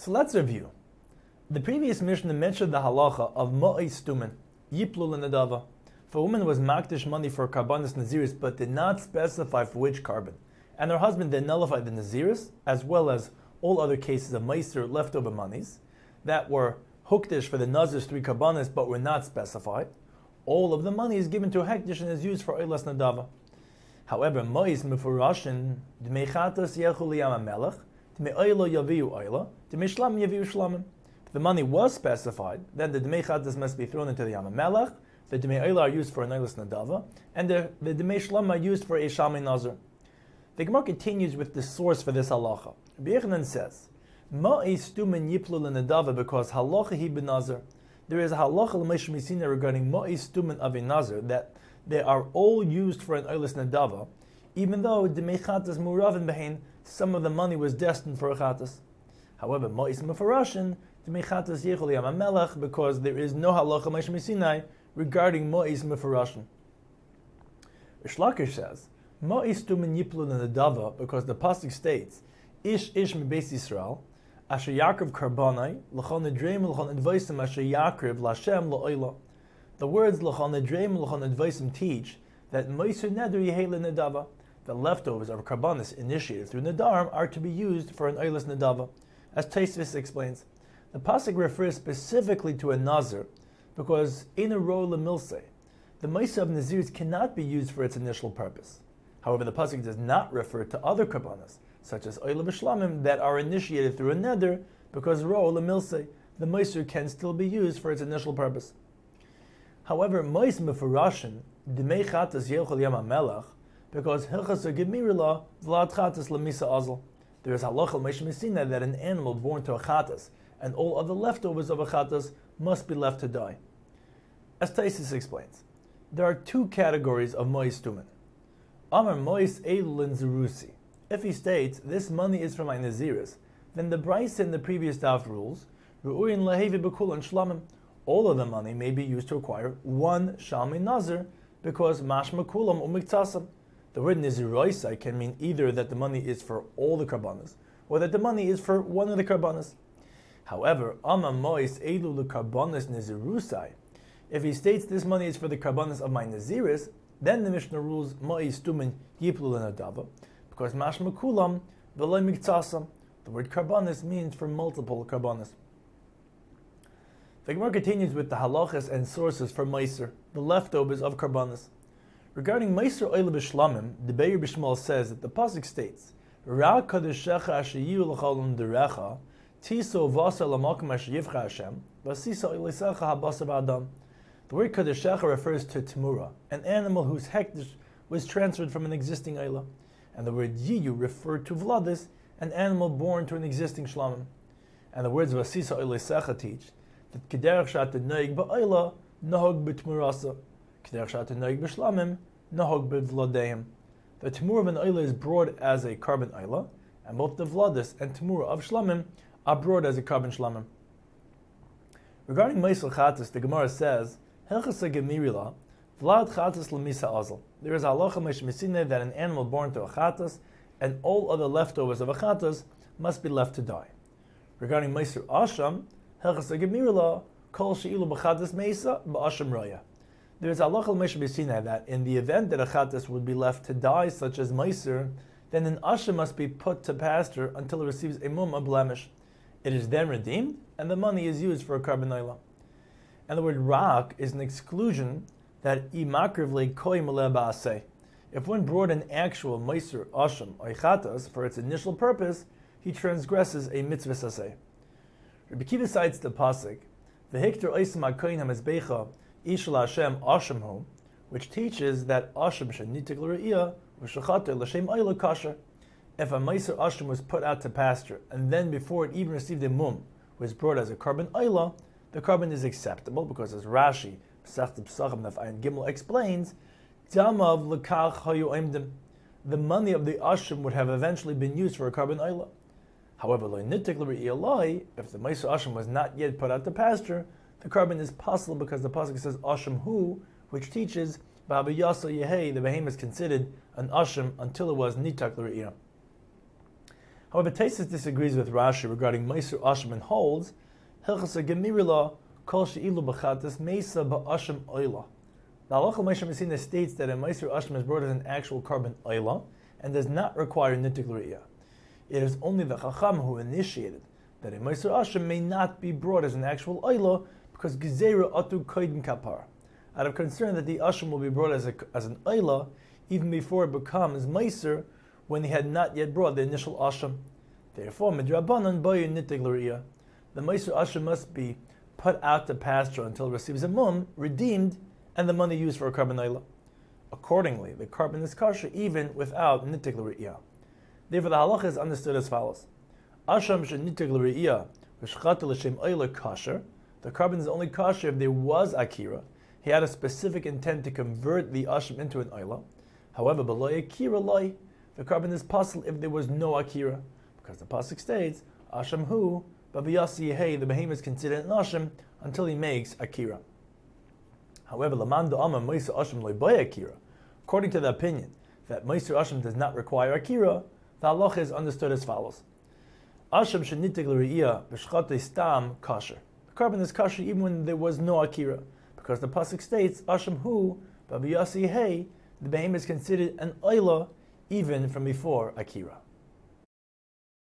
So let's review. The previous Mishnah mentioned the halacha of Mo'ei Stumen, Yiplul Nedava. If a woman was makdish money for Karbanis Naziris but did not specify for which carbon, and her husband then nullified the Naziris, as well as all other cases of Meiser leftover monies that were hukdish for the Nazir's 3 Karbanis but were not specified, all of the money is given to a hekdish and is used for Eilas Nedava. However, Mo'is Mefurashin, Dmei Chatas Yechu Liyam HaMelech, Dmei Oyla Yaviu Oyla, Dmei Shlam Yaviu Shlamim. If the money was specified, then the Dmei Chatas must be thrown into the Yam HaMelech, the Dmei Oyla are used for an Eilas Nedava, and the Dmei Shlam are used for a Shalmei Nazir. The Gemara continues with the source for this halacha. Rabbi Yechanan says, Ma'ei stumen yiplu l'nedava, because halacha hi b'nazir. There is a halacha l'meish misina regarding ma'ei stumen of a nazir, that they are all used for an eilis nedava, even though d'mei chatas muravin behin, some of the money was destined for a chatas. However, ma'is mefarashin, d'mei chatas yechol yam hamelech, because there is no halacha l'meish misinai regarding ma'is mefarashin. Rish Lakish says, Ma'is stumen yiplu l'nedava, because the pasuk states, Ish mi Beis Yisrael, Asher Yaakov Karbanai, L'chon Edreim L'chon Advaisim Asher Yaakov L'Hashem L'Oila. The words L'chon Edreim L'chon Advaisim teach that Meiser Neder Yehei Nedava, the leftovers of Karbanis initiated through Nedarim, are to be used for an Eilas Nedava. As Taisvis explains, the pasuk refers specifically to a Nazir because in a row L'Milsei, the Meiser of Naziris cannot be used for its initial purpose. However, the pasuk does not refer to other Karbanis, such as Oyla B'Shlamim, that are initiated through a neder, because Ro L'Milsei, the Meiser can still be used for its initial purpose. However, Mois Mefarashin, D'mei Chatas Yechol Yam HaMelech, because Hilchas Gemirila Vlad Chatas L'Misa Azal. There is halacha l'meish misina that an animal born to a Chatas and all other leftovers of a Chatas must be left to die. As Taisis explains, there are 2 categories of Mois Tumen. Amar Mois Eilin Zerusi. If he states, this money is for my Naziris, then the Bryce in the previous daf rules, Ru'uyin Lahevi B'Kul and Shlamim, all of the money may be used to acquire one Shalmei Nazir, because Mashma Kulam Umiktasam. The word Naziroisai can mean either that the money is for all the Karbanas, or that the money is for one of the Karbanas. However, Ama Mois Eilu L'Karbanas Nazirusai, if he states this money is for the Karbanas of my Naziris, then the Mishnah rules Mois Tumen Yiplu L'Nadava, because mashma kulam v'loy miktasam, the word karbanis means for multiple karbanis. The Gemara continues with the halachas and sources for meiser, the leftovers of karbanis. Regarding meiser oila b'shlamim, the Beir B'Shmuel says that the pasuk states, Ra kadeshecha asher yiyu l'chalom derecha, tiso v'asa l'makom asher yivcha Hashem, v'asisa ilisecha habasa v'adam. The word kadeshecha refers to timura, an animal whose hekdesh was transferred from an existing oila. And the word yiyu referred to vladis, an animal born to an existing shlamim. And the words vasisa oilesecha teach that kederach shat noig ba'oila nahog b'tmurasa, kederach shat noig b'shlamim nahog b'vladeim. The timur of an oila is brought as a carbon oila, and both the vladis and timur of shlamim are brought as a carbon shlamim. Regarding meisel chatas, the Gemara says, Hilchasa gemirila, Vlad chatas l'misa azal. There is halacha meshmisine that an animal born to a chatas and all other leftovers of a chatas must be left to die. Regarding meiser asham, hilchas gemirila kol sheilu b'chatas meisa b'asham raya. There is halacha meshmisine that in the event that a chatas would be left to die, such as meiser, then an asham must be put to pasture until it receives a mum, a blemish. It is then redeemed, and the money is used for a carbon oila. And the word rak is an exclusion that imakrivle koi maleh ba'aseh. If one brought an actual meiser, asham, or chatas for its initial purpose, he transgresses a mitzvah saseh. Rabbi Kiva cites the pasuk, v'hikter oisim hakoyin hamizbecha ishal Hashem asham hu, which teaches that asham shenitik l're'iyah v'shachater l'shem oila kasher. If a meiser asham was put out to pasture, and then before it even received a mum, was brought as a carbon oila, the carbon is acceptable, because as Rashi Pesachtim Pesachim Naf Gimel explains, Damav lekach hayu oimdim. The money of the asham would have eventually been used for a carbon oila. However, lo nitik l're'iyah, if the meiser asham was not yet put out to pasture, the carbon is possible because the pasuk says asham hu, which teaches b'habi yasa yehei, the behemoth is considered an asham until it was nitak l're'iyah. However, Taisus disagrees with Rashi regarding Meisur Asham and holds Hilchasa Gemirila Kol She'ilu B'chatas Meisa Ba'asham Oila. The Halacha Moshe Messina states that a Meisur Asham is brought as an actual carbon Oila and does not require Nitik L'Riyah. It is only the Chacham who initiated that a Meisur Asham may not be brought as an actual Oila because Gezerah Atu Koidin Kapar, out of concern that the Asham will be brought as an Oila even before it becomes Meisur when he had not yet brought the initial Asham. Therefore, Midrabanan Bayu Nitig L'Riyah, the Meisur Asham must be put out to pasture until it receives a mum, redeemed, and the money used for a carbon Oila. Accordingly, the carbon is kosher even without Nitig L'Riyah. Therefore, the halacha is understood as follows: Asham she'nitig l're'iyah v'shchata l'shem oila kosher. The carbon is only kosher if there was akira. He had a specific intent to convert the asham into an oila. However, below akira loy, the carbon is possible if there was no akira, because the pasuk states asham hu b'viyasi yehei, the behemoth is considered an asham until he makes akira. However, laman da'ama meisur asham loy by akira. According to the opinion that meisur asham does not require akira, the halacha is understood as follows: Asham shenitig l're'iyah b'shchata stam kosher. The carbon is kosher even when there was no akira, because the pasuk states Asham hu b'viyasi hey, the behemoth is considered an oila even from before akira.